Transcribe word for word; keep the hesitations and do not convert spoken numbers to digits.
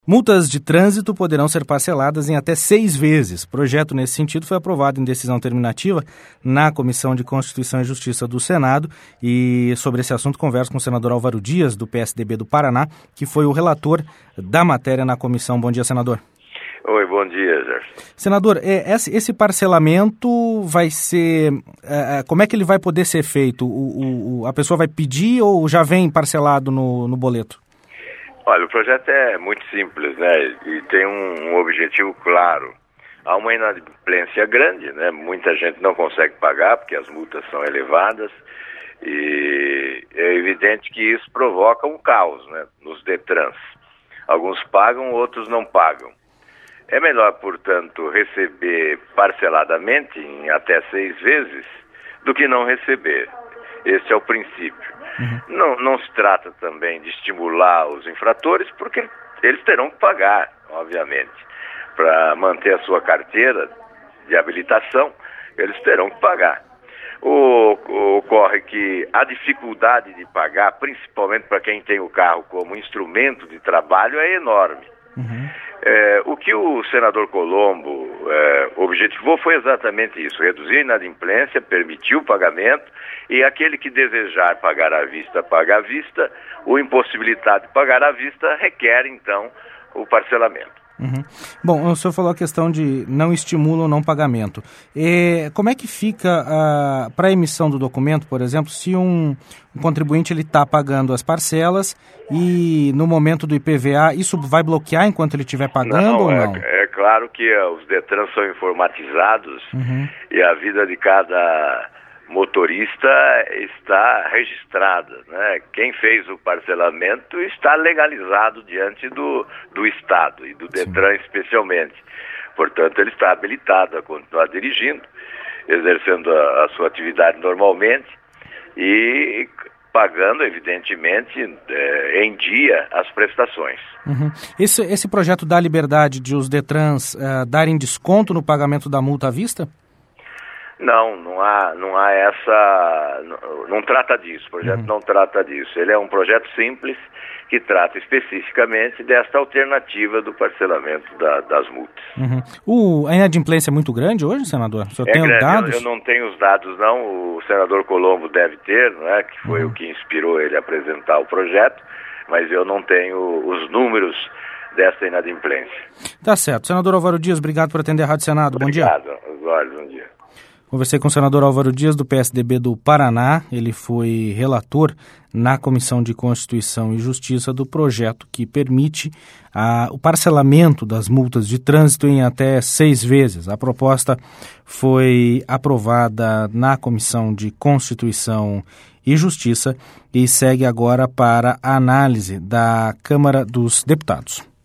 Multas de trânsito poderão ser parceladas em até seis vezes. O projeto, nesse sentido, foi aprovado em decisão terminativa na Comissão de Constituição e Justiça do Senado. E sobre esse assunto converso com o senador Álvaro Dias, do P S D B do Paraná, que foi o relator da matéria na comissão. Bom dia, senador. Oi, bom dia, Gerson. Senador, esse parcelamento vai ser... Como é que ele vai poder ser feito? O, o, a pessoa vai pedir ou já vem parcelado no, no boleto? Olha, o projeto é muito simples, né? E tem um, um objetivo claro. Há uma inadimplência grande, né? Muita gente não consegue pagar porque as multas são elevadas e é evidente que isso provoca um caos, né? Nos Detrans. Alguns pagam, outros não pagam. É melhor, portanto, receber parceladamente em até seis vezes do que não receber. Esse é o princípio. Uhum. Não, não se trata também de estimular os infratores, porque eles terão que pagar, obviamente. Para manter a sua carteira de habilitação, eles terão que pagar. O, ocorre que a dificuldade de pagar, principalmente para quem tem o carro como instrumento de trabalho, é enorme. Uhum. É, o que o senador Colombo é, objetivou foi exatamente isso: reduzir a inadimplência, permitir o pagamento, e aquele que desejar pagar à vista, paga à vista. O impossibilitado de pagar à vista requer, então, o parcelamento. Uhum. Bom, o senhor falou a questão de não estimula o não pagamento. E como é que fica uh, para a emissão do documento, por exemplo, se um, um contribuinte está pagando as parcelas e no momento do I P V A isso vai bloquear enquanto ele estiver pagando não, ou não? É, é claro que uh, os Detrans são informatizados, uhum, e a vida de cada motorista está registrada, né? Quem fez o parcelamento está legalizado diante do, do Estado e do Detran, sim, especialmente. Portanto, ele está habilitado a continuar dirigindo, exercendo a, a sua atividade normalmente e pagando, evidentemente, é, em dia as prestações. Uhum. Esse, esse projeto dá liberdade de os Detrans uh, darem desconto no pagamento da multa à vista? Não, não há, não há essa, não, não trata disso, o projeto uhum. não trata disso. Ele é um projeto simples que trata especificamente desta alternativa do parcelamento da, das multas. Uhum. O, a inadimplência é muito grande hoje, senador? O senhor é tem grande, os dados? Eu, eu não tenho os dados, não. O senador Colombo deve ter, né, que foi uhum. o que inspirou ele a apresentar o projeto, mas eu não tenho os números dessa inadimplência. Tá certo. Senador Álvaro Dias, obrigado por atender a Rádio Senado. Obrigado. Bom dia. Obrigado, bom dia. Conversei com o senador Álvaro Dias, do P S D B do Paraná. Ele foi relator na Comissão de Constituição e Justiça do projeto que permite ah, o parcelamento das multas de trânsito em até seis vezes. A proposta foi aprovada na Comissão de Constituição e Justiça e segue agora para a análise da Câmara dos Deputados.